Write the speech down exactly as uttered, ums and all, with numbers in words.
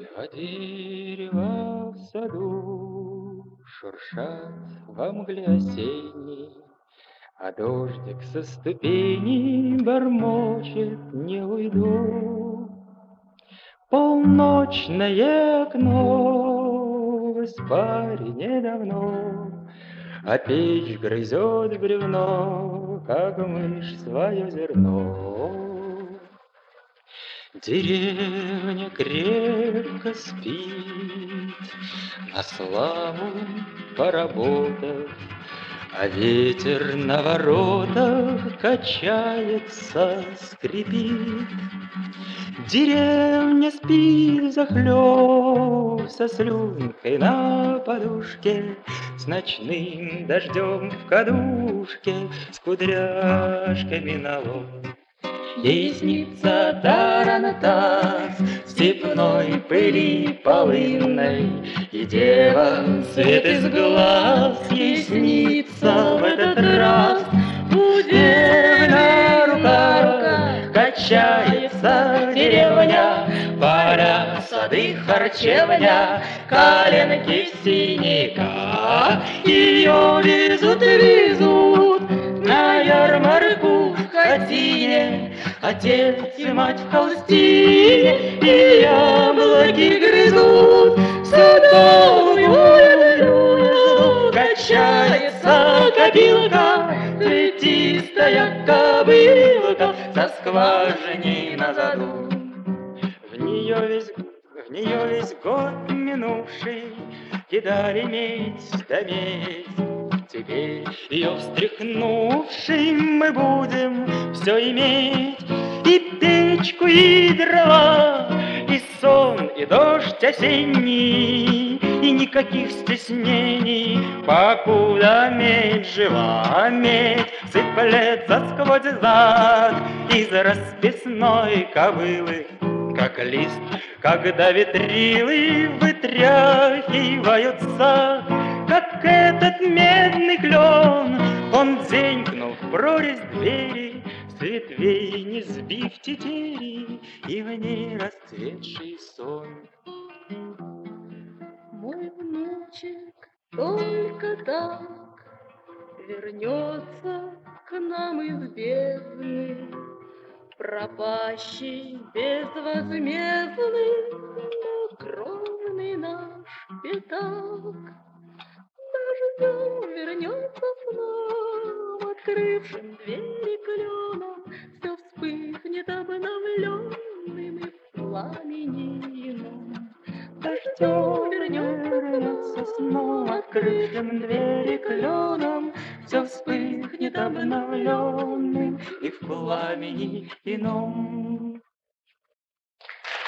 Два дерева в саду шуршат во мгле осенней, а дождик со ступеней бормочет: не уйду. Полночное окно в испарине давно, а печь грызет бревно, как мышь свое зерно. Деревня крепко спит, на славу поработав, а ветер на воротах качается, скрипит. Деревня спит взахлеб со слюнкой на подушке, с ночным дождем в кадушке, с кудряшками на лоб. Ей снится тарантас в степной пыли полынной, и дева свет из глаз ей снится в этот раз. Удельная рука качается деревня, поля, сады, харчевня, коленки в синяках. Ее везут и везут на ярмарку в хатине, отец и мать в холстине, и яблоки грызут. Садовую улицу качается копилка, цветистая кобылка со скважиной на заду. В нее весь, в нее весь год минувший кидали медь да медь. Теперь ее встряхнувший мы будем все иметь: и печку, и дрова, и сон, и дождь осенний, и никаких стеснений, покуда медь жива. Медь сыплется сквозь зад из расписной кобылы, как лист, когда ветрилы вытряхиваются. Как этот медный клен, он дзенькнул в прорезь двери, с ветвей не сбив тетери, и в ней расцветший сон. Мой внучек только так вернется к нам из бездны, пропащий, безвозмездный, но кровный наш пятак. Дождем вернется с нам, открывшим двери кленом, все вспыхнет обновленным и в пламени ином. Дождем вернется снова, открытым двери кленом, все вспыхнет обновленным и в пламени ином.